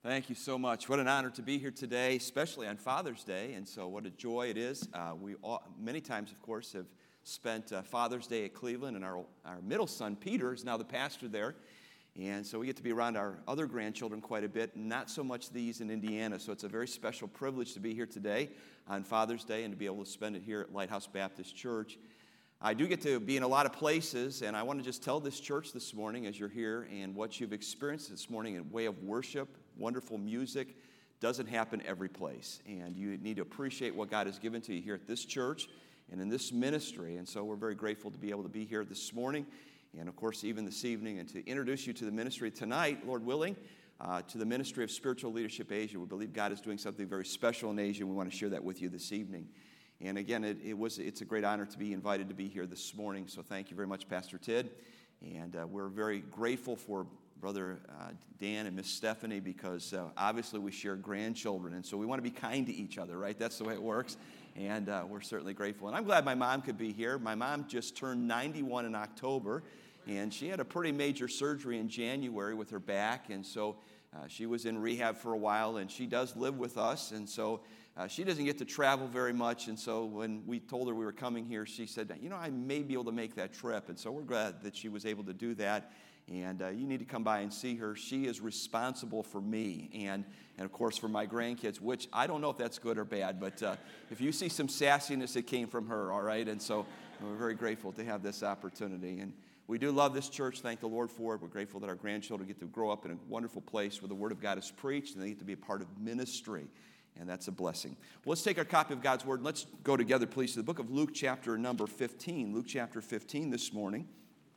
Thank you so much. What an honor to be here today, especially on Father's Day, and so what a joy it is. We all, many times, of course, have spent Father's Day at Cleveland, and our middle son, Peter, is now the pastor there, and so we get to be around our other grandchildren quite a bit, not so much these in Indiana, so it's a very special privilege to be here today on Father's Day and to be able to spend it here at Lighthouse Baptist Church. I do get to be in a lot of places, and I want to just tell this church this morning as you're here and what you've experienced this morning in way of worship, wonderful music, doesn't happen every place. And you need to appreciate what God has given to you here at this church and in this ministry. And so we're very grateful to be able to be here this morning and, of course, even this evening, and to introduce you to the ministry tonight, Lord willing, to the Ministry of Spiritual Leadership Asia. We believe God is doing something very special in Asia, and we want to share that with you this evening. And again, it's a great honor to be invited to be here this morning, so thank you very much, Pastor Tid. And we're very grateful for Brother Dan and Miss Stephanie because obviously we share grandchildren, and so we want to be kind to each other, right? That's the way it works, and we're certainly grateful. And I'm glad my mom could be here. My mom just turned 91 in October, and she had a pretty major surgery in January with her back, and so she was in rehab for a while, and she does live with us, and so she doesn't get to travel very much, and so when we told her we were coming here, she said, I may be able to make that trip, and so we're glad that she was able to do that, and you need to come by and see her. She is responsible for me and of course, for my grandkids, which I don't know if that's good or bad, but if you see some sassiness, it came from her, all right, and so we're very grateful to have this opportunity, and we do love this church. Thank the Lord for it. We're grateful that our grandchildren get to grow up in a wonderful place where the Word of God is preached, and they get to be a part of ministry. And that's a blessing. Well, let's take our copy of God's Word and let's go together, please, to the book of Luke, chapter number 15. Luke, chapter 15 this morning.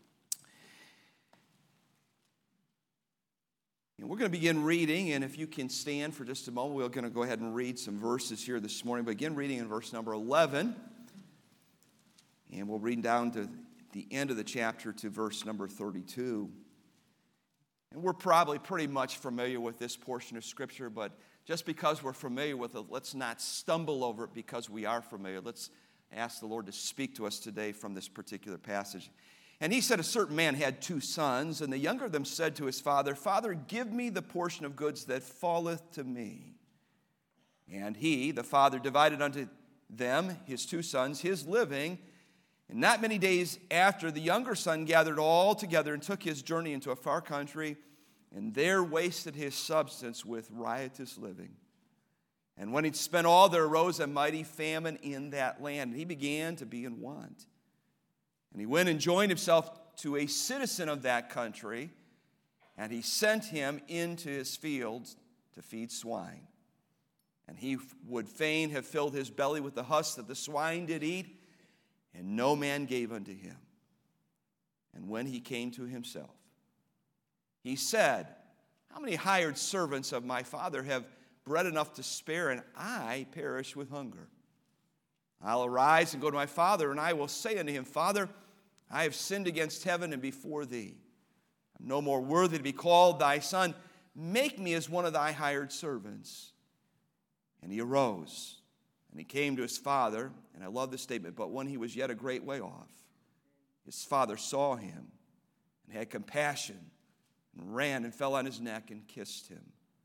And we're going to begin reading, and if you can stand for just a moment, we're going to go ahead and read some verses here this morning. Begin reading in verse number 11, and we'll read down to the end of the chapter to verse number 32. And we're probably pretty much familiar with this portion of Scripture, but just because we're familiar with it, let's not stumble over it because we are familiar. Let's ask the Lord to speak to us today from this particular passage. And he said, a certain man had 2 sons, and the younger of them said to his father, Father, give me the portion of goods that falleth to me. And he, the father, divided unto them, his 2 sons, his living. And not many days after, the younger son gathered all together and took his journey into a far country, and there wasted his substance with riotous living. And when he'd spent all, there arose a mighty famine in that land, and he began to be in want. And he went and joined himself to a citizen of that country, and he sent him into his fields to feed swine. And he would fain have filled his belly with the husk that the swine did eat, and no man gave unto him. And when he came to himself, he said, how many hired servants of my father have bread enough to spare, and I perish with hunger? I'll arise and go to my father, and I will say unto him, Father, I have sinned against heaven and before thee. I'm no more worthy to be called thy son. Make me as one of thy hired servants. And he arose, and he came to his father, and I love this statement, but when he was yet a great way off, his father saw him and had compassion, and ran and fell on his neck and kissed him.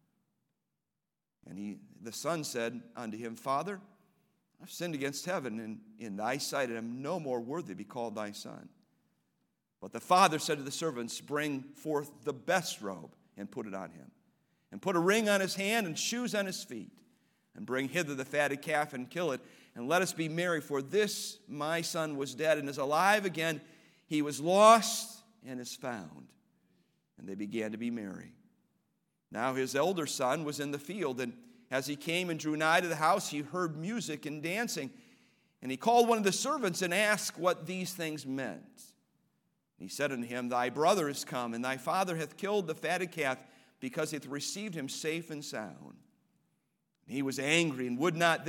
And the son said unto him, Father, I've sinned against heaven and in thy sight, and am no more worthy to be called thy son. But the father said to the servants, bring forth the best robe and put it on him, and put a ring on his hand and shoes on his feet, and bring hither the fatted calf and kill it, and let us be merry, for this my son was dead and is alive again. He was lost and is found. And they began to be merry. Now his elder son was in the field, and as he came and drew nigh to the house, he heard music and dancing. And he called one of the servants and asked what these things meant. And he said unto him, Thy brother is come, and thy father hath killed the fatted calf, because he hath received him safe and sound. And he was angry and would not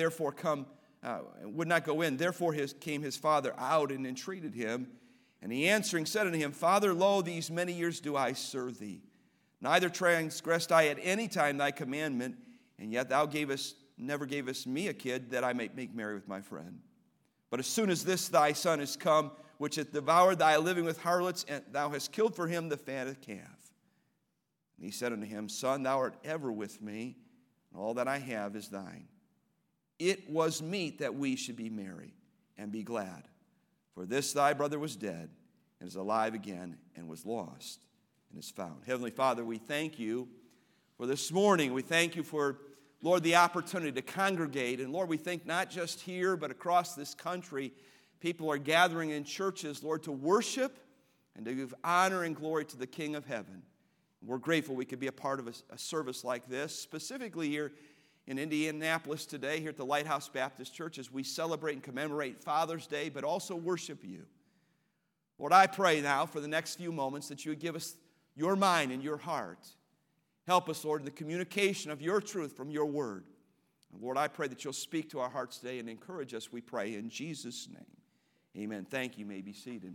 go in. Therefore came his father out and entreated him. And he answering said unto him, Father, lo, these many years do I serve thee. Neither transgressed I at any time thy commandment, and yet thou never gavest me a kid that I might make merry with my friend. But as soon as this thy son is come, which hath devoured thy living with harlots, and thou hast killed for him the fatted calf. And he said unto him, Son, thou art ever with me, and all that I have is thine. It was meet that we should be merry and be glad. For this thy brother was dead, and is alive again, and was lost, and is found. Heavenly Father, we thank you for this morning. We thank you for, Lord, the opportunity to congregate. And Lord, we think not just here, but across this country, people are gathering in churches, Lord, to worship and to give honor and glory to the King of heaven. We're grateful we could be a part of a service like this, specifically here in Indianapolis today, here at the Lighthouse Baptist Church, as we celebrate and commemorate Father's Day, but also worship you. Lord, I pray now for the next few moments that you would give us your mind and your heart. Help us, Lord, in the communication of your truth from your word. And Lord, I pray that you'll speak to our hearts today and encourage us, we pray, in Jesus' name. Amen. Thank you. You may be seated.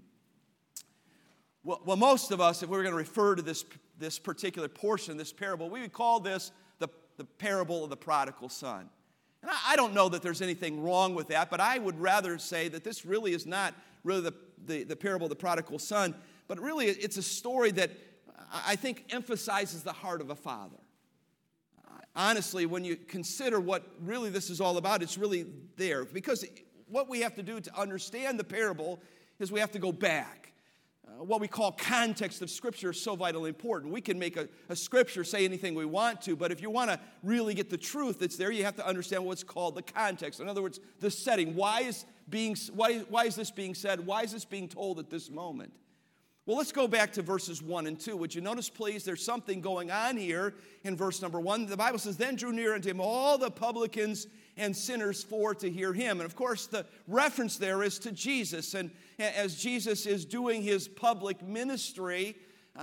Well, most of us, if we were going to refer to this particular portion, this parable, we would call this the parable of the prodigal son. And I don't know that there's anything wrong with that, but I would rather say that this really is not really the parable of the prodigal son, but really it's a story that I think emphasizes the heart of a father. Honestly, when you consider what really this is all about, it's really there. Because what we have to do to understand the parable is we have to go back. What we call context of Scripture is so vitally important. We can make a Scripture say anything we want to, but if you want to really get the truth that's there, you have to understand what's called the context. In other words, the setting. Why is this being said? Why is this being told at this moment? Well, let's go back to verses 1 and 2. Would you notice, please, there's something going on here in verse number 1. The Bible says, Then drew near unto him all the publicans and sinners for to hear him. And of course, the reference there is to Jesus. And as Jesus is doing his public ministry,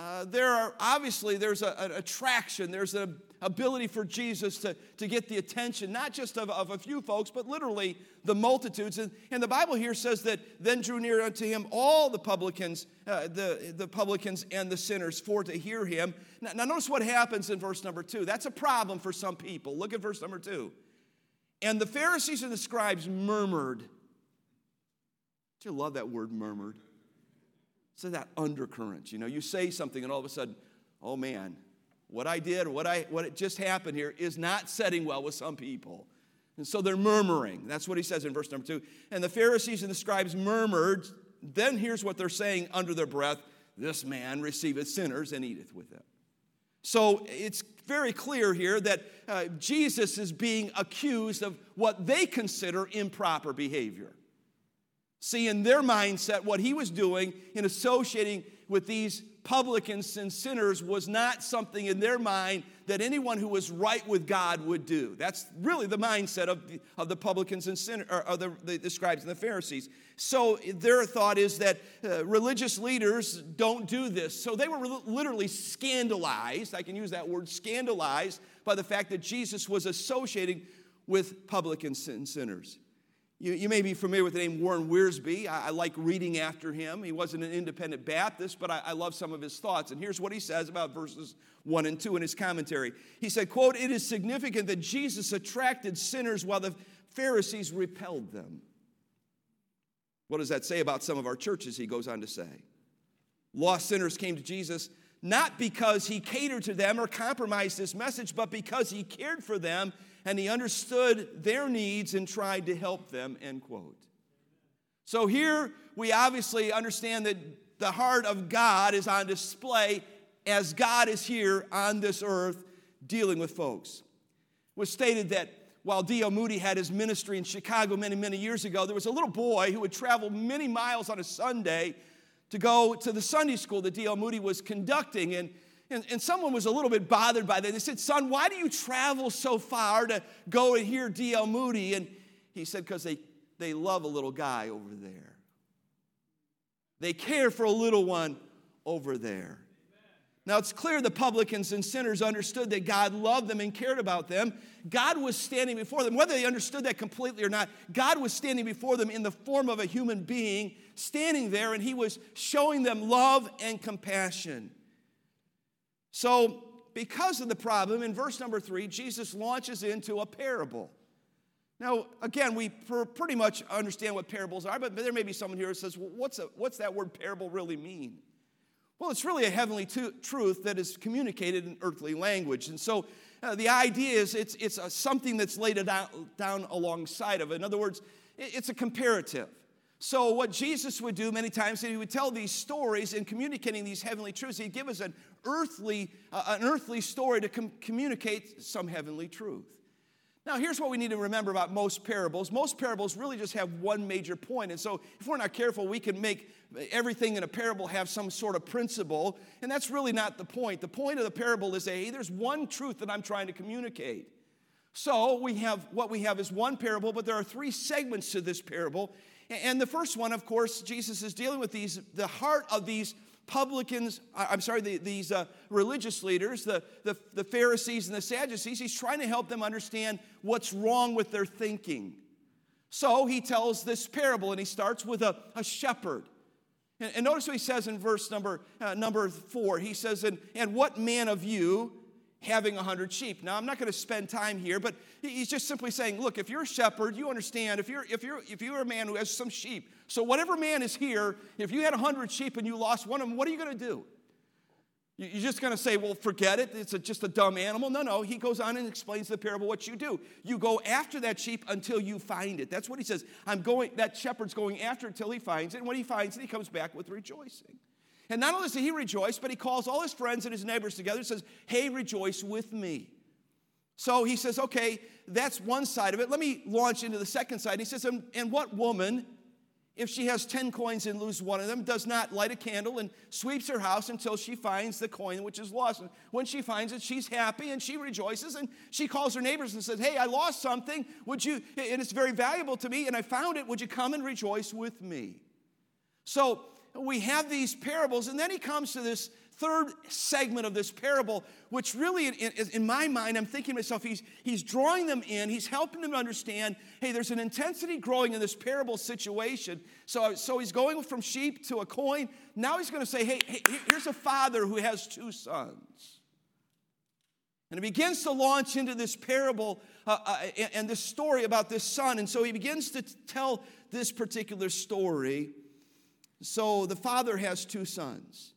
there's an attraction, there's an ability for Jesus to get the attention, not just of a few folks, but literally the multitudes. And the Bible here says that then drew near unto him all the publicans, the publicans and the sinners for to hear him. Now notice what happens in verse number 2. That's a problem for some people. Look at verse number 2. And the Pharisees and the scribes murmured. Don't you love that word, murmured? So that undercurrent, you say something and all of a sudden, oh man, what I did, what just happened here is not setting well with some people. And so they're murmuring. That's what he says in verse number 2. And the Pharisees and the scribes murmured. Then here's what they're saying under their breath. This man receiveth sinners and eateth with them. So it's very clear here that Jesus is being accused of what they consider improper behavior. See, in their mindset, what he was doing in associating with these publicans and sinners was not something in their mind that anyone who was right with God would do. That's really the mindset of the publicans and sinners, or the scribes and the Pharisees. So their thought is that religious leaders don't do this. So they were literally scandalized, I can use that word, scandalized, by the fact that Jesus was associating with publicans and sinners. You may be familiar with the name Warren Wiersbe. I like reading after him. He wasn't an independent Baptist, but I love some of his thoughts. And here's what he says about verses 1 and 2 in his commentary. He said, quote, "It is significant that Jesus attracted sinners while the Pharisees repelled them." What does that say about some of our churches, he goes on to say? Lost sinners came to Jesus not because he catered to them or compromised his message, but because he cared for them and he understood their needs and tried to help them, end quote. So here we obviously understand that the heart of God is on display as God is here on this earth dealing with folks. It was stated that while D.L. Moody had his ministry in Chicago many, many years ago, there was a little boy who would travel many miles on a Sunday to go to the Sunday school that D.L. Moody was conducting. And someone was a little bit bothered by that. They said, "Son, why do you travel so far to go and hear D.L. Moody?" And he said, "Because they love a little guy over there. They care for a little one over there." Now, it's clear the publicans and sinners understood that God loved them and cared about them. God was standing before them. Whether they understood that completely or not, God was standing before them in the form of a human being, standing there, and he was showing them love and compassion. So, because of the problem, in verse number 3, Jesus launches into a parable. Now, again, we pretty much understand what parables are, but there may be someone here who says, well, what's that word parable really mean? Well, it's really a heavenly truth that is communicated in earthly language. And so the idea is it's something that's laid down alongside of it. In other words, it's a comparative. So what Jesus would do many times, he would tell these stories in communicating these heavenly truths. He'd give us an earthly story to communicate some heavenly truth. Now, here's what we need to remember about most parables. Most parables really just have one major point. And so if we're not careful, we can make everything in a parable have some sort of principle. And that's really not the point. The point of the parable is, hey, there's one truth that I'm trying to communicate. So what we have is one parable, but there are three segments to this parable. And the first one, of course, Jesus is dealing with the heart of these these religious leaders, the Pharisees and the Sadducees. He's trying to help them understand what's wrong with their thinking. So he tells this parable, and he starts with a shepherd. And notice what he says in verse number 4. He says, and what man of you having 100 sheep? Now, I'm not going to spend time here, but he's just simply saying, look, if you're a shepherd, you understand, if you're a man who has some sheep, so whatever man is here, if you had 100 sheep and you lost one of them, what are you going to do? You're just going to say, well, forget it, it's just a dumb animal? No, he goes on and explains the parable what you do. You go after that sheep until you find it. That's what he says. That shepherd's going after it until he finds it, and when he finds it, he comes back with rejoicing. And not only does he rejoice, but he calls all his friends and his neighbors together and says, hey, rejoice with me. So he says, okay, that's one side of it. Let me launch into the second side. He says, and what woman, if she has 10 coins and loses one of them, does not light a candle and sweeps her house until she finds the coin which is lost? And when she finds it, she's happy and she rejoices, and she calls her neighbors and says, hey, I lost something. And it's very valuable to me, and I found it. Would you come and rejoice with me? So we have these parables, and then he comes to this third segment of this parable, which really, in my mind, I'm thinking to myself, he's drawing them in, he's helping them understand, hey, there's an intensity growing in this parable situation. So he's going from sheep to a coin. Now he's going to say, hey, here's a father who has two sons. And he begins to launch into this parable and this story about this son. And so he begins to tell this particular story. So the father has two sons.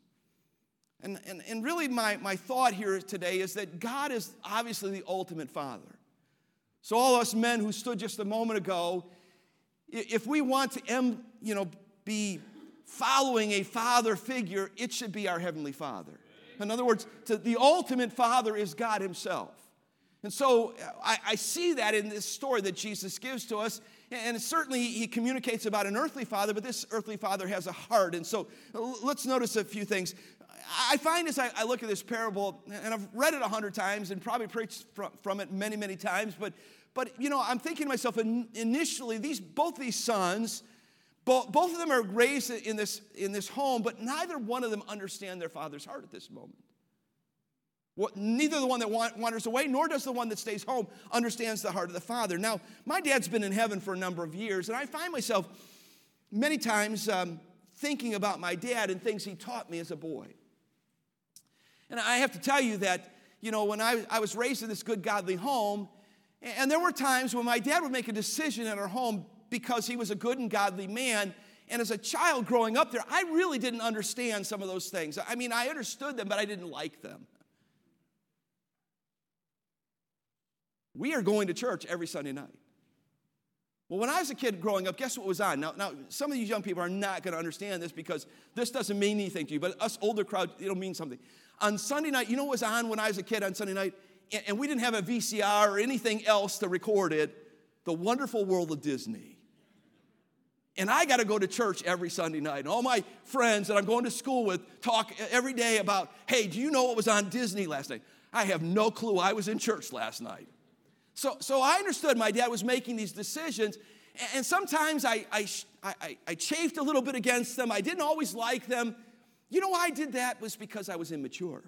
And really my thought here today is that God is obviously the ultimate father. So all us men who stood just a moment ago, if we want to be following a father figure, it should be our Heavenly Father. In other words, the ultimate father is God himself. And so I see that in this story that Jesus gives to us. And certainly he communicates about an earthly father, but this earthly father has a heart. And so let's notice a few things. I find as I look at this parable, and I've read it 100 times and probably preached from it many, many times, but I'm thinking to myself, initially, both these sons, both of them are raised in this home, but neither one of them understand their father's heart at this moment. Neither the one that wanders away, nor does the one that stays home understands the heart of the father. Now, my dad's been in heaven for a number of years, and I find myself many times thinking about my dad and things he taught me as a boy. And I have to tell you that, when I was raised in this good, godly home, and there were times when my dad would make a decision in our home because he was a good and godly man. And as a child growing up there, I really didn't understand some of those things. I mean, I understood them, but I didn't like them. We are going to church every Sunday night. Well, when I was a kid growing up, guess what was on? Now, some of these young people are not going to understand this because this doesn't mean anything to you, but us older crowd, it'll mean something. On Sunday night, you know what was on when I was a kid on Sunday night? And we didn't have a VCR or anything else to record it. The Wonderful World of Disney. And I got to go to church every Sunday night. And all my friends that I'm going to school with talk every day about, hey, do you know what was on Disney last night? I have no clue. I was in church last night. So I understood my dad was making these decisions, and sometimes I chafed a little bit against them. I didn't always like them. You know why I did that? Was because I was immature.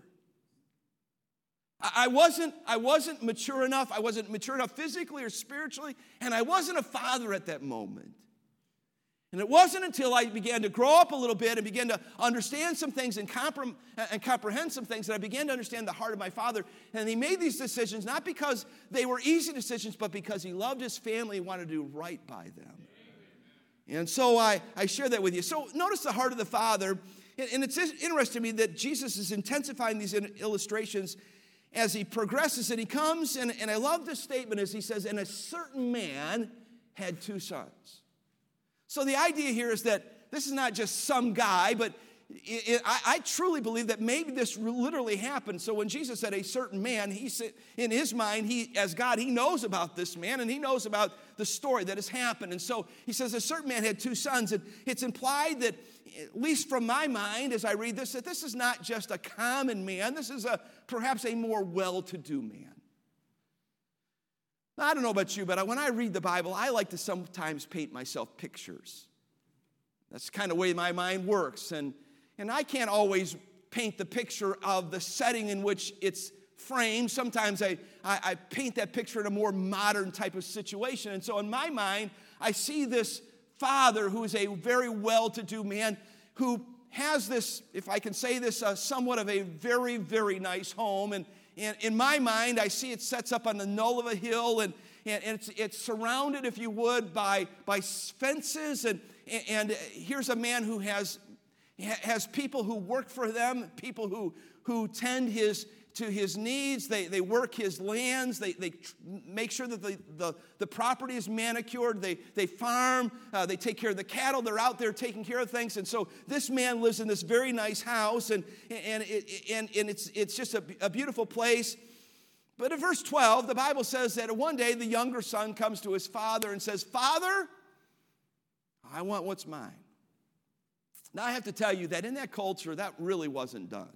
I wasn't mature enough. I wasn't mature enough physically or spiritually, and I wasn't a father at that moment. And it wasn't until I began to grow up a little bit and began to understand some things and comprehend some things that I began to understand the heart of my father. And he made these decisions not because they were easy decisions, but because he loved his family and wanted to do right by them. And so I share that with you. So notice the heart of the father. And it's interesting to me that Jesus is intensifying these illustrations as he progresses, and he comes, and I love this statement as he says, and a certain man had 2 sons. So the idea here is that this is not just some guy, but I truly believe that maybe this literally happened. So when Jesus said a certain man, he said, in his mind, as God, he knows about this man, and he knows about the story that has happened. And so he says a certain man had 2 sons, and it's implied that, at least from my mind as I read this, that this is not just a common man. This is perhaps a more well-to-do man. Now, I don't know about you, but when I read the Bible, I like to sometimes paint myself pictures. That's the kind of way my mind works. And I can't always paint the picture of the setting in which it's framed. Sometimes I paint that picture in a more modern type of situation. And so in my mind, I see this father who is a very well-to-do man who has this, if I can say this, somewhat of a very, very nice home. And in my mind, I see it sets up on the knoll of a hill, and it's surrounded, if you would, by fences. And here's a man who has people who work for them, people who tend to his needs. They work his lands. They make sure that the property is manicured. They farm. They take care of the cattle. They're out there taking care of things. And so this man lives in this very nice house, and it's just a beautiful place. But in verse 12, the Bible says that one day the younger son comes to his father and says, "Father, I want what's mine." Now, I have to tell you that in that culture, that really wasn't done.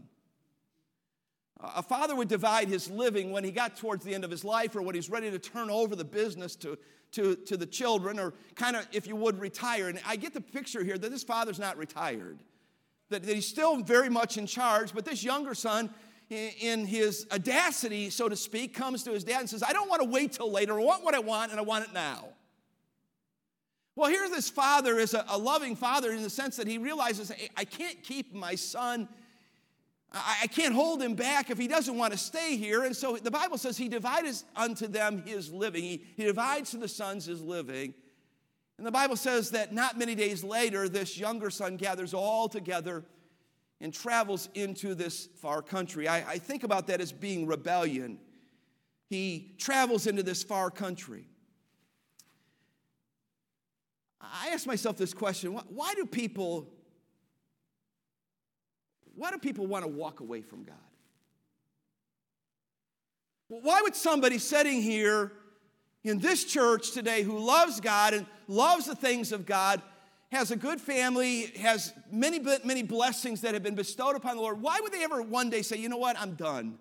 A father would divide his living when he got towards the end of his life, or when he's ready to turn over the business to the children, or kind of, if you would, retire. And I get the picture here that this father's not retired, that he's still very much in charge, but this younger son, in his audacity, so to speak, comes to his dad and says, "I don't want to wait till later. I want what I want, and I want it now." Well, here this father is a loving father in the sense that he realizes, I can't keep my son. I can't hold him back if he doesn't want to stay here. And so the Bible says he divides unto them his living. He divides to the sons his living. And the Bible says that not many days later, this younger son gathers all together and travels into this far country. I think about that as being rebellion. He travels into this far country. I ask myself this question: why do people want to walk away from God? Why would somebody sitting here in this church today who loves God and loves the things of God, has a good family, has many blessings that have been bestowed upon the Lord, why would they ever one day say, "You know what, I'm done.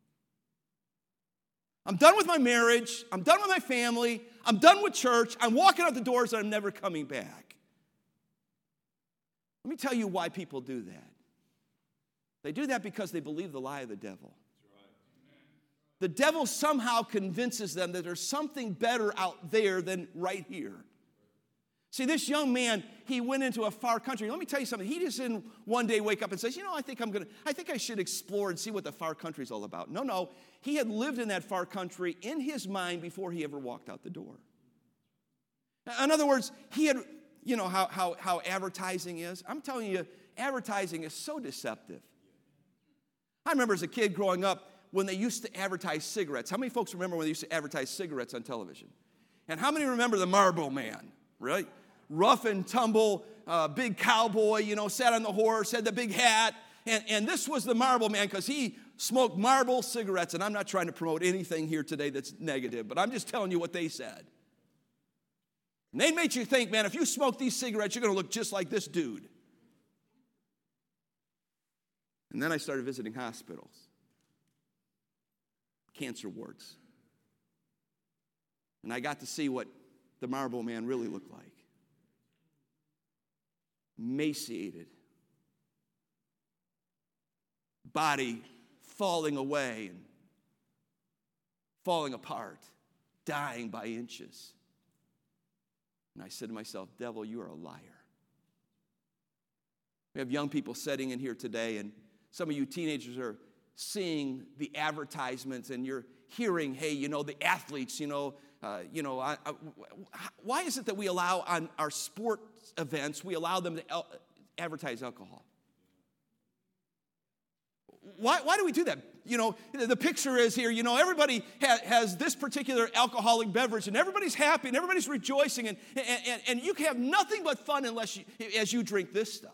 I'm done with my marriage. I'm done with my family. I'm done with church. I'm walking out the doors and I'm never coming back"? Let me tell you why people do that. They do that because they believe the lie of the devil. The devil somehow convinces them that there's something better out there than right here. See, this young man, he went into a far country. Let me tell you something. He just didn't one day wake up and say, "I think I should explore and see what the far country's all about." No. He had lived in that far country in his mind before he ever walked out the door. In other words, he had, how advertising is. I'm telling you, advertising is so deceptive. I remember as a kid growing up when they used to advertise cigarettes. How many folks remember when they used to advertise cigarettes on television? And how many remember the Marlboro Man, right? Rough and tumble, big cowboy, sat on the horse, had the big hat. And this was the Marlboro Man because he smoked Marlboro cigarettes. And I'm not trying to promote anything here today that's negative, but I'm just telling you what they said. And they made you think, man, if you smoke these cigarettes, you're going to look just like this dude. And then I started visiting hospitals, cancer wards. And I got to see what the Marlboro Man really looked like. Emaciated, body falling away and falling apart, dying by inches. And I said to myself, "Devil, you are a liar." We have young people sitting in here today, and some of you teenagers are seeing the advertisements, and you're hearing, hey, the athletes, why is it that we allow on our sport events, we allow them to advertise alcohol? why do we do that? The picture is here, everybody has this particular alcoholic beverage, and everybody's happy, and everybody's rejoicing, and you can have nothing but fun as you drink this stuff.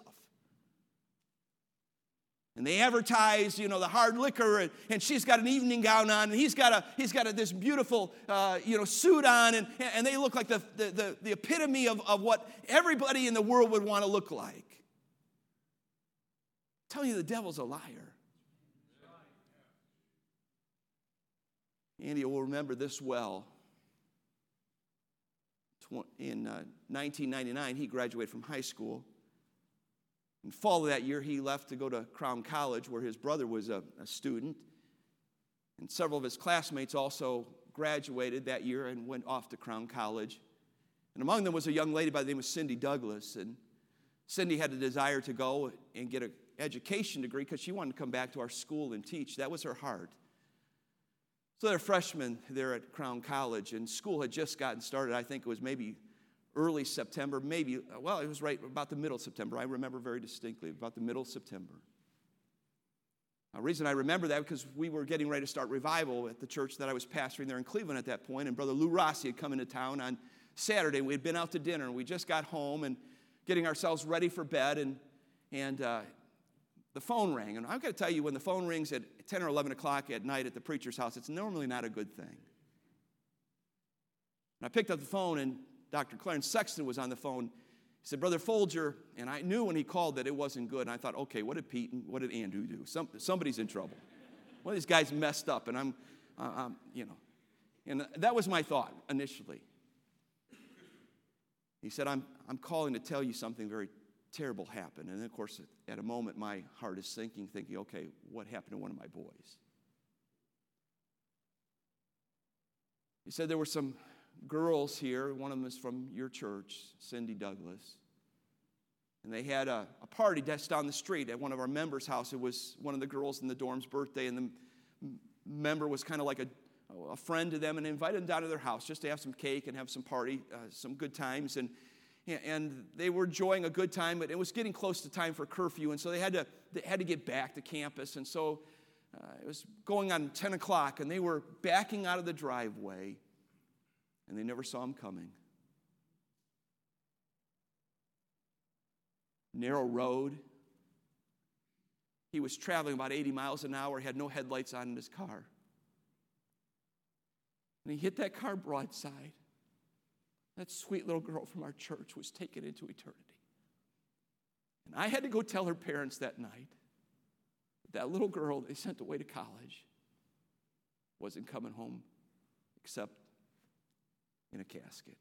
And they advertise, the hard liquor, and she's got an evening gown on, and he's got this beautiful, suit on, and they look like the epitome of what everybody in the world would want to look like. I'm telling you, the devil's a liar. Andy will remember this well. In 1999, he graduated from high school. In fall of that year, he left to go to Crown College, where his brother was a student. And several of his classmates also graduated that year and went off to Crown College. And among them was a young lady by the name of Cindy Douglas. And Cindy had a desire to go and get an education degree because she wanted to come back to our school and teach. That was her heart. So they're freshmen there at Crown College, and school had just gotten started. I think it was maybe early September, it was right about the middle of September. I remember very distinctly, about the middle of September. The reason I remember that because we were getting ready to start revival at the church that I was pastoring there in Cleveland at that point, and Brother Lou Rossi had come into town on Saturday. We had been out to dinner, and we just got home and getting ourselves ready for bed, and the phone rang. And I've got to tell you, when the phone rings at 10 or 11 o'clock at night at the preacher's house, it's normally not a good thing. And I picked up the phone, and Dr. Clarence Sexton was on the phone. He said, Brother Folger, and I knew when he called that it wasn't good. And I thought, okay, what did Pete and what did Andrew do? Somebody's in trouble. One of these guys messed up, and And that was my thought initially. He said, I'm calling to tell you something very terrible happened. And then, of course, at a moment, my heart is thinking, okay, what happened to one of my boys? He said there were some girls here. One of them is from your church, Cindy Douglas. And they had a party just down the street at one of our members' house. It was one of the girls in the dorm's birthday, and the member was kind of like a friend to them, and invited them down to their house just to have some cake and have some party, some good times. And they were enjoying a good time, but it was getting close to time for curfew, and so they had to get back to campus. And so it was going on 10 o'clock, and they were backing out of the driveway, and they never saw him coming. Narrow road. He was traveling about 80 miles an hour. He had no headlights on in his car. And he hit that car broadside. That sweet little girl from our church was taken into eternity. And I had to go tell her parents that night that little girl they sent away to college wasn't coming home except in a casket.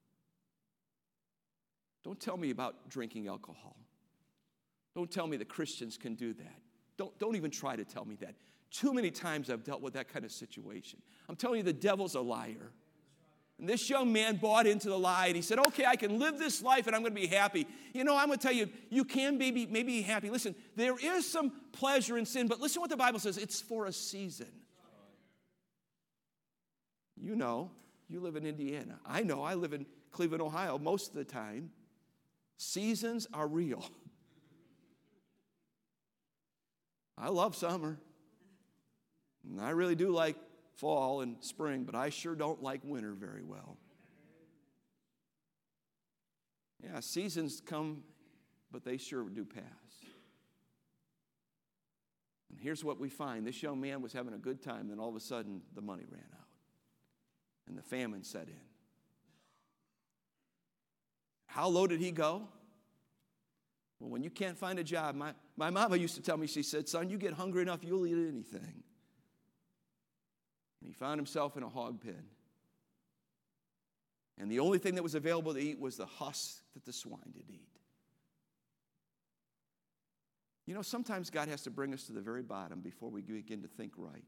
Don't tell me about drinking alcohol. Don't tell me that Christians can do that. Don't even try to tell me that. Too many times I've dealt with that kind of situation. I'm telling you, the devil's a liar. And this young man bought into the lie, and he said, okay, I can live this life, and I'm going to be happy. I'm going to tell you, you can maybe be happy. Listen, there is some pleasure in sin, but listen what the Bible says. It's for a season. You live in Indiana. I know, I live in Cleveland, Ohio most of the time. Seasons are real. I love summer. And I really do like fall and spring, but I sure don't like winter very well. Yeah, seasons come, but they sure do pass. And here's what we find. This young man was having a good time, then all of a sudden the money ran out. And the famine set in. How low did he go? Well, when you can't find a job, my mama used to tell me, she said, son, you get hungry enough, you'll eat anything. And he found himself in a hog pen. And the only thing that was available to eat was the husk that the swine did eat. Sometimes God has to bring us to the very bottom before we begin to think right.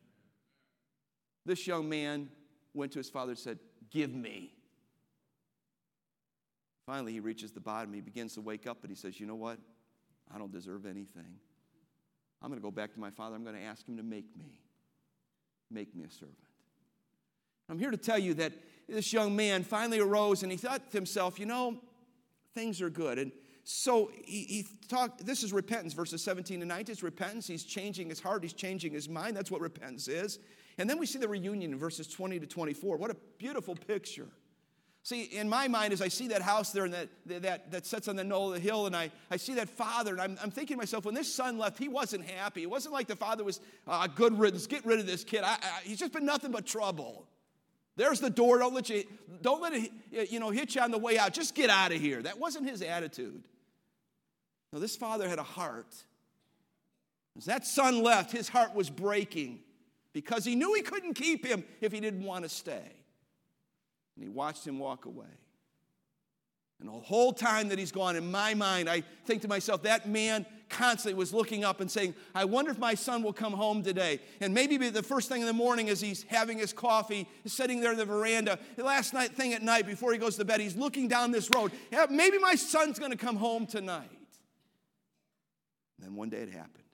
This young man went to his father and said, give me. Finally, he reaches the bottom. He begins to wake up, but he says, you know what? I don't deserve anything. I'm going to go back to my father. I'm going to ask him to make me a servant. I'm here to tell you that this young man finally arose, and he thought to himself, things are good. And So he talked, this is repentance, verses 17 and 19. It's repentance. He's changing his heart. He's changing his mind. That's what repentance is. And then we see the reunion in verses 20 to 24. What a beautiful picture. See, in my mind, as I see that house there and that sits on the knoll of the hill, and I see that father, and I'm thinking to myself, when this son left, he wasn't happy. It wasn't like the father was, good riddance, get rid of this kid. He's just been nothing but trouble. There's the door. Don't let it hit you on the way out. Just get out of here. That wasn't his attitude. No, this father had a heart. As that son left, his heart was breaking because he knew he couldn't keep him if he didn't want to stay. And he watched him walk away. And the whole time that he's gone, in my mind, I think to myself, that man constantly was looking up and saying, I wonder if my son will come home today. And maybe the first thing in the morning as he's having his coffee, sitting there in the veranda, the last thing at night before he goes to bed, he's looking down this road. Yeah, maybe my son's going to come home tonight. And then one day it happened.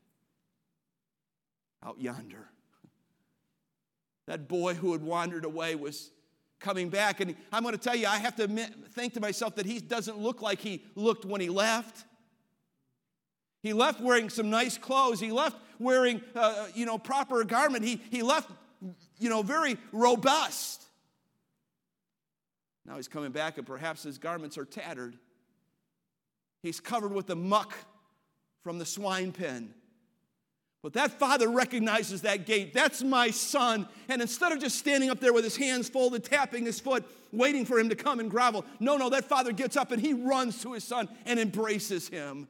Out yonder, that boy who had wandered away was coming back. And I'm going to tell you, I have to think to myself that he doesn't look like he looked when he left. He left wearing some nice clothes. He left wearing, proper garment. He left, very robust. Now he's coming back, and perhaps his garments are tattered. He's covered with the muck from the swine pen. But that father recognizes that gate. That's my son. And instead of just standing up there with his hands folded, tapping his foot, waiting for him to come and grovel, no, that father gets up and he runs to his son and embraces him.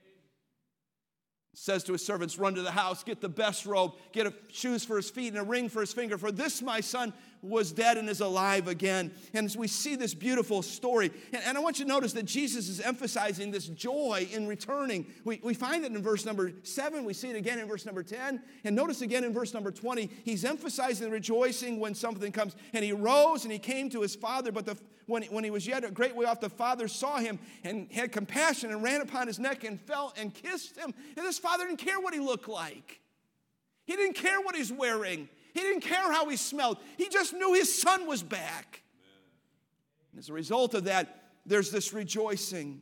Says to his servants, run to the house, get the best robe, get shoes for his feet and a ring for his finger. For this my son was dead and is alive again. And we see this beautiful story. And I want you to notice that Jesus is emphasizing this joy in returning. We find it in verse number 7. We see it again in verse number 10. And notice again in verse number 20, he's emphasizing the rejoicing when something comes. And he rose and he came to his father. But when he was yet a great way off, the father saw him and had compassion and ran upon his neck and fell and kissed him. And this father didn't care what he looked like. He didn't care what he's wearing. He didn't care how he smelled. He just knew his son was back. And as a result of that, there's this rejoicing.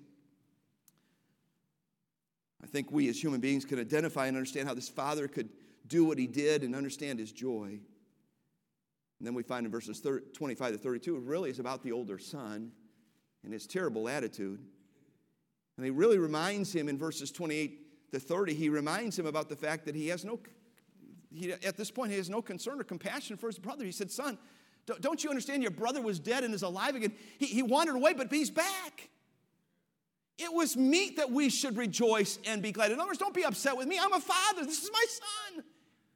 I think we as human beings can identify and understand how this father could do what he did and understand his joy. And then we find in verses 25 to 32, it really is about the older son and his terrible attitude. And he really reminds him in verses 28 to 30, he reminds him about the fact that at this point, he has no concern or compassion for his brother. He said, son, don't you understand your brother was dead and is alive again? He wandered away, but he's back. It was meet that we should rejoice and be glad. In other words, don't be upset with me. I'm a father. This is my son.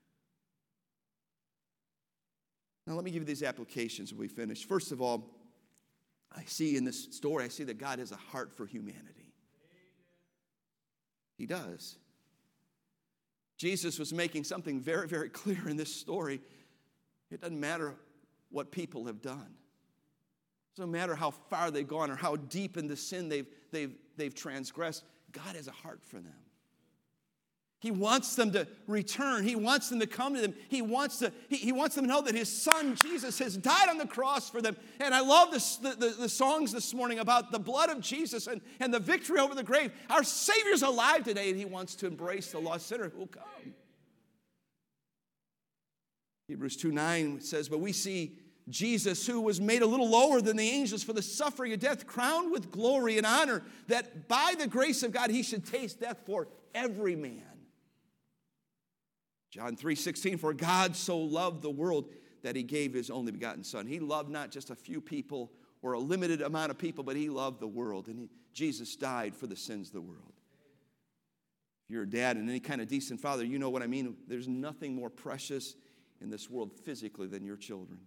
Now, let me give you these applications when we finish. First of all, I see in this story, I see that God has a heart for humanity. He does. Jesus was making something very, very clear in this story. It doesn't matter what people have done. It doesn't matter how far they've gone or how deep into sin they've transgressed. God has a heart for them. He wants them to return. He wants them to come to them. He wants them to know that his son, Jesus, has died on the cross for them. And I love the songs this morning about the blood of Jesus and the victory over the grave. Our Savior's alive today, and he wants to embrace the lost sinner who will come. Hebrews 2:9 says, but we see Jesus, who was made a little lower than the angels for the suffering of death, crowned with glory and honor, that by the grace of God he should taste death for every man. John 3:16, for God so loved the world that he gave his only begotten son. He loved not just a few people or a limited amount of people, but he loved the world. And Jesus died for the sins of the world. If you're a dad and any kind of decent father, you know what I mean. There's nothing more precious in this world physically than your children.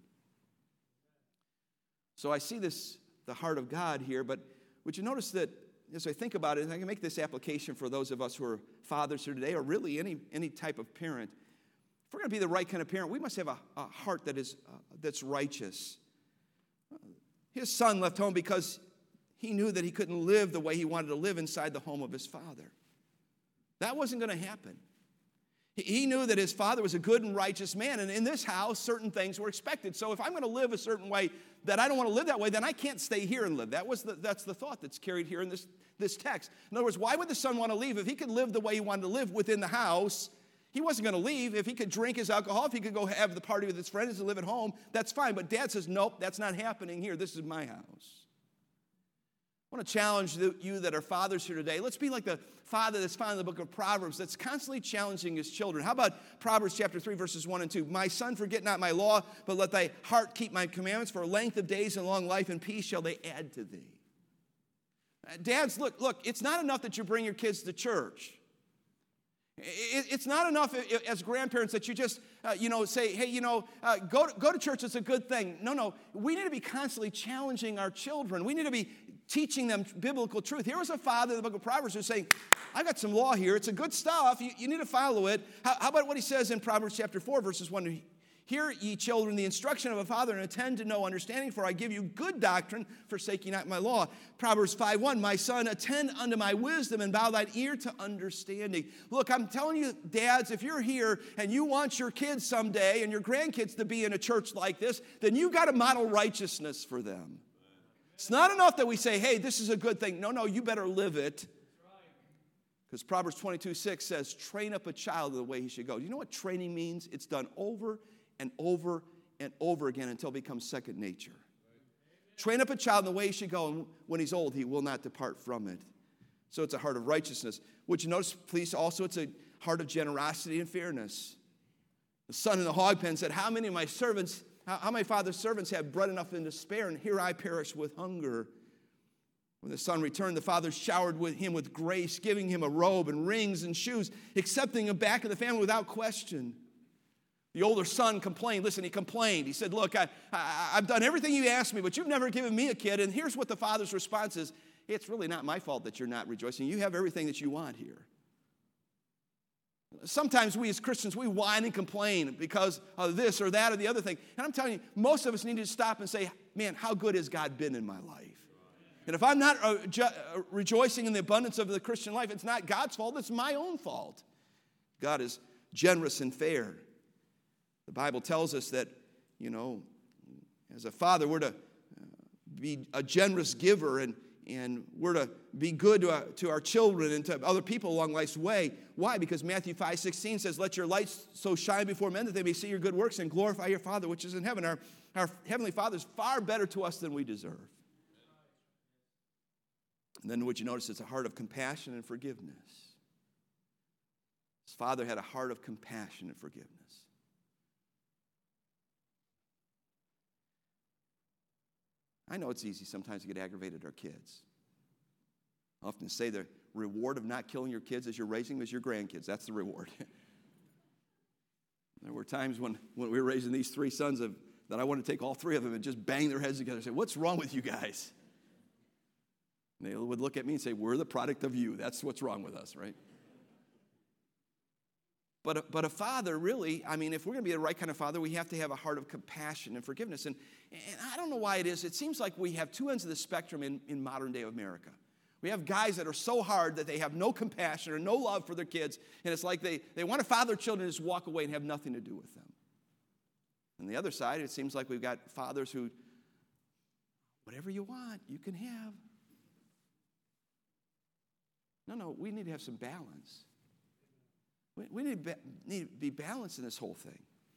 So I see the heart of God here, but would you notice that as I think about it, and I can make this application for those of us who are fathers here today, or really any type of parent. If we're going to be the right kind of parent, we must have a heart that's righteous. His son left home because he knew that he couldn't live the way he wanted to live inside the home of his father. That wasn't going to happen. He knew that his father was a good and righteous man, and in this house, certain things were expected. So if I'm going to live a certain way that I don't want to live that way, then I can't stay here and live. That's the thought that's carried here in this text. In other words, why would the son want to leave? If he could live the way he wanted to live within the house, he wasn't going to leave. If he could drink his alcohol, if he could go have the party with his friends and live at home, that's fine. But Dad says, nope, that's not happening here. This is my house. I want to challenge you that are fathers here today. Let's be like the father that's found in the book of Proverbs that's constantly challenging his children. How about Proverbs chapter 3, verses 1 and 2? My son, forget not my law, but let thy heart keep my commandments. For length of days and long life and peace shall they add to thee. Dads, look, it's not enough that you bring your kids to church. It's not enough as grandparents that you just, say, hey, go to church. It's a good thing. No. We need to be constantly challenging our children. We need to be teaching them biblical truth. Here was a father in the book of Proverbs who's saying, I got some law here. It's a good stuff. You need to follow it. How about what he says in Proverbs chapter 4, verses 1? Hear, ye children, the instruction of a father, and attend to know understanding, for I give you good doctrine, forsake ye not my law. Proverbs 5:1, my son, attend unto my wisdom, and bow thine ear to understanding. Look, I'm telling you, dads, if you're here and you want your kids someday and your grandkids to be in a church like this, then you got to model righteousness for them. It's not enough that we say, hey, this is a good thing. No, you better live it. Because Proverbs 22:6 says, train up a child the way he should go. Do you know what training means? It's done over and over and over again until it becomes second nature. Train up a child in the way he should go, and when he's old, he will not depart from it. So it's a heart of righteousness. Would you notice, please, also it's a heart of generosity and fairness. The son in the hog pen said, how many of my servants, how my father's servants have bread enough and to spare, and here I perish with hunger. When the son returned, the father showered him with grace, giving him a robe and rings and shoes, accepting him back in the family without question. The older son complained. Listen, he complained. He said, look, I've done everything you asked me, but you've never given me a kid. And here's what the father's response is. It's really not my fault that you're not rejoicing. You have everything that you want here. Sometimes we as Christians, we whine and complain because of this or that or the other thing. And I'm telling you, most of us need to stop and say, man, how good has God been in my life? And if I'm not rejoicing in the abundance of the Christian life, it's not God's fault. It's my own fault. God is generous and fair. The Bible tells us that, as a father, we're to be a generous giver and we're to be good to our children and to other people along life's way. Why? Because Matthew 5:16 says, let your light so shine before men that they may see your good works and glorify your Father which is in heaven. Our Heavenly Father is far better to us than we deserve. And then what you notice is a heart of compassion and forgiveness. His father had a heart of compassion and forgiveness. I know it's easy sometimes to get aggravated at our kids. I often say the reward of not killing your kids as you're raising them is your grandkids. That's the reward. There were times when we were raising these three sons that I wanted to take all three of them and just bang their heads together and say, what's wrong with you guys? And they would look at me and say, we're the product of you. That's what's wrong with us, right? But a father, really, if we're going to be the right kind of father, we have to have a heart of compassion and forgiveness. And I don't know why it is. It seems like we have two ends of the spectrum in modern day America. We have guys that are so hard that they have no compassion or no love for their kids, and it's like they want to father their children and just walk away and have nothing to do with them. On the other side, it seems like we've got fathers who, whatever you want, you can have. No, we need to have some balance. We need to be balanced in this whole thing.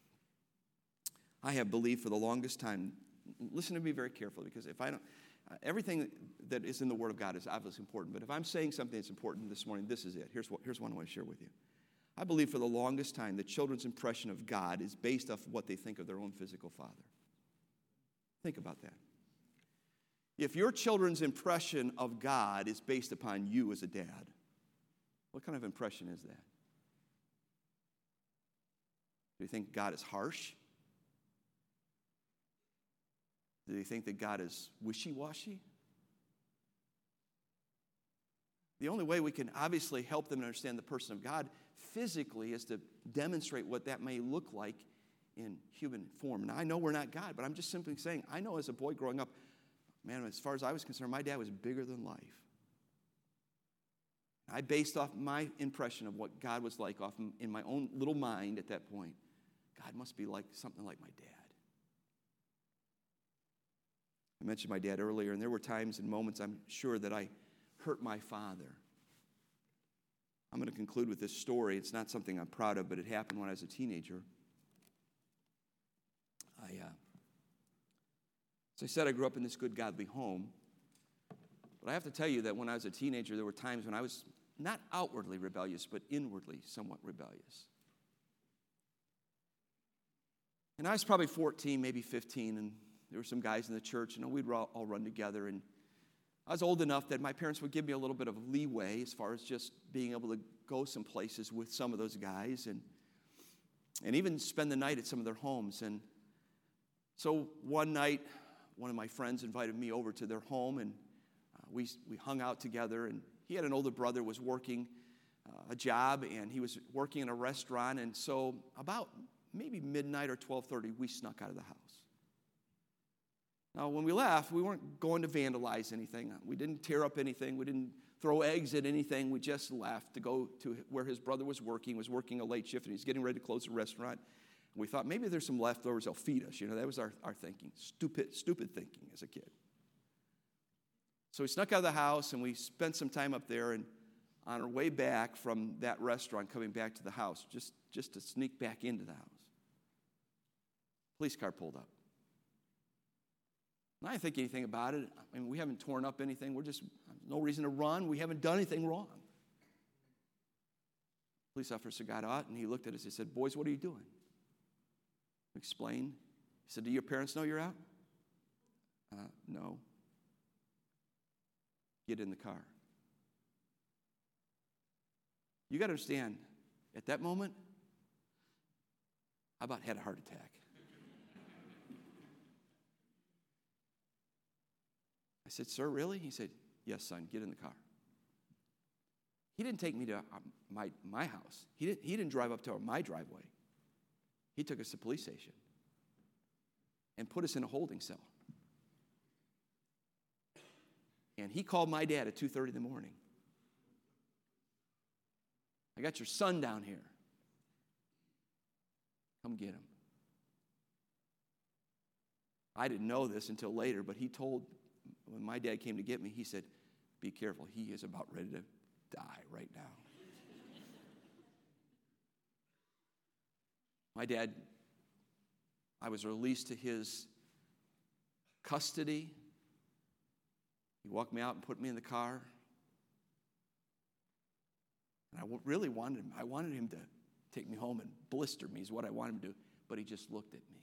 I have believed for the longest time, listen to me very carefully, because if I don't, everything that is in the Word of God is obviously important, but if I'm saying something that's important this morning, this is it. Here's one I want to share with you. I believe for the longest time that children's impression of God is based off what they think of their own physical father. Think about that. If your children's impression of God is based upon you as a dad, what kind of impression is that? Do you think God is harsh? Do you think that God is wishy-washy? The only way we can obviously help them understand the person of God physically is to demonstrate what that may look like in human form. Now, I know we're not God, but I'm just simply saying, I know as a boy growing up, man, as far as I was concerned, my dad was bigger than life. I based off my impression of what God was like off in my own little mind at that point. God must be like something like my dad. I mentioned my dad earlier, and there were times and moments I'm sure that I hurt my father. I'm going to conclude with this story. It's not something I'm proud of, but it happened when I was a teenager. As I said, I grew up in this good, godly home. But I have to tell you that when I was a teenager, there were times when I was not outwardly rebellious, but inwardly somewhat rebellious. And I was probably 14, maybe 15, and there were some guys in the church, and we'd all run together. And I was old enough that my parents would give me a little bit of leeway as far as just being able to go some places with some of those guys and even spend the night at some of their homes. And so one night, one of my friends invited me over to their home, and we hung out together. And he had an older brother who was working a job, and he was working in a restaurant. And so about maybe midnight or 12:30, we snuck out of the house. Now, when we left, we weren't going to vandalize anything. We didn't tear up anything. We didn't throw eggs at anything. We just left to go to where his brother was working. He was working a late shift, and he's getting ready to close the restaurant. And we thought, maybe there's some leftovers. They'll feed us. That was our thinking. Stupid thinking as a kid. So we snuck out of the house, and we spent some time up there. And on our way back from that restaurant, coming back to the house, just to sneak back into the house, police car pulled up. And I didn't think anything about it. I mean, we haven't torn up anything. No reason to run. We haven't done anything wrong. Police officer got out, and he looked at us. He said, "Boys, what are you doing?" We explained. He said, "Do your parents know you're out?" No. Get in the car. You got to understand, at that moment, I about had a heart attack. I said, "Sir, really?" He said, "Yes, son, get in the car." He didn't take me to my house. He didn't drive up to my driveway. He took us to the police station and put us in a holding cell. And he called my dad at 2:30 in the morning. "I got your son down here. Come get him." I didn't know this until later, but when my dad came to get me, he said, "Be careful, he is about ready to die right now." My dad, I was released to his custody. He walked me out and put me in the car. And I really wanted him to take me home and blister me is what I wanted him to do. But he just looked at me.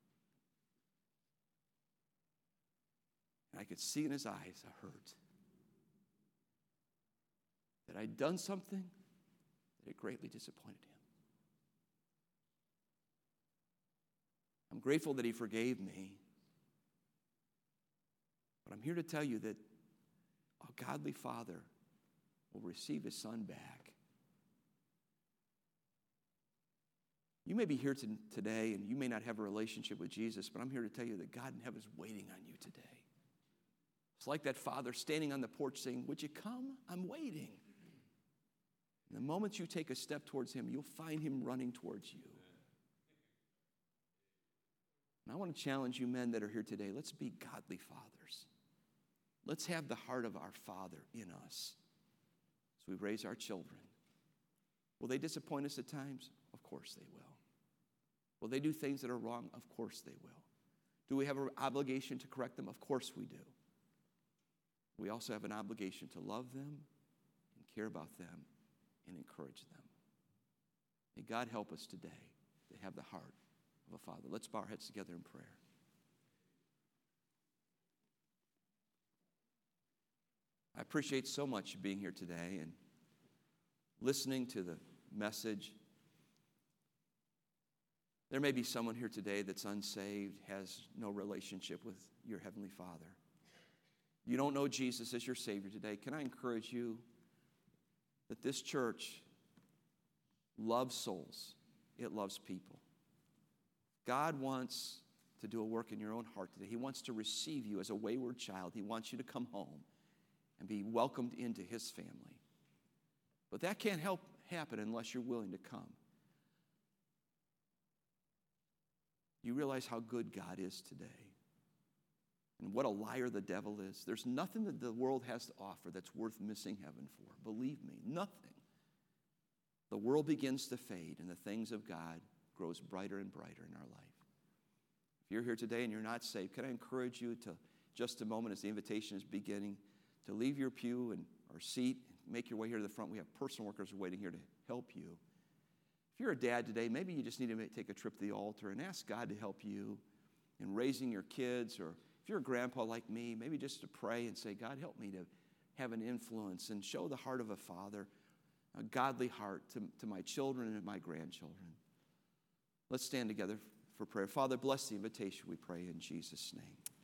And I could see in his eyes a hurt. That I'd done something that had greatly disappointed him. I'm grateful that he forgave me. But I'm here to tell you that a godly father will receive his son back. You may be here today and you may not have a relationship with Jesus, but I'm here to tell you that God in heaven is waiting on you today. It's like that father standing on the porch saying, "Would you come? I'm waiting." And the moment you take a step towards him, you'll find him running towards you. And I want to challenge you men that are here today, let's be godly fathers. Let's have the heart of our Father in us as we raise our children. Will they disappoint us at times? Of course they will. Will they do things that are wrong? Of course they will. Do we have an obligation to correct them? Of course we do. We also have an obligation to love them and care about them and encourage them. May God help us today to have the heart of a father. Let's bow our heads together in prayer. I appreciate so much you being here today and listening to the message. There may be someone here today that's unsaved, has no relationship with your Heavenly Father. You don't know Jesus as your Savior today. Can I encourage you that this church loves souls. It loves people. God wants to do a work in your own heart today. He wants to receive you as a wayward child. He wants you to come home and be welcomed into His family. But that can't happen unless you're willing to come. You realize how good God is today and what a liar the devil is. There's nothing that the world has to offer that's worth missing heaven for. Believe me, nothing. The world begins to fade and the things of God grows brighter and brighter in our life. If you're here today and you're not saved, can I encourage you to, just a moment as the invitation is beginning, to leave your pew and or seat and make your way here to the front. We have personal workers waiting here to help you. If you're a dad today, maybe you just need to take a trip to the altar and ask God to help you in raising your kids. Or if you're a grandpa like me, maybe just to pray and say, God, help me to have an influence and show the heart of a father, a godly heart to my children and my grandchildren. Let's stand together for prayer. Father, bless the invitation, we pray in Jesus' name.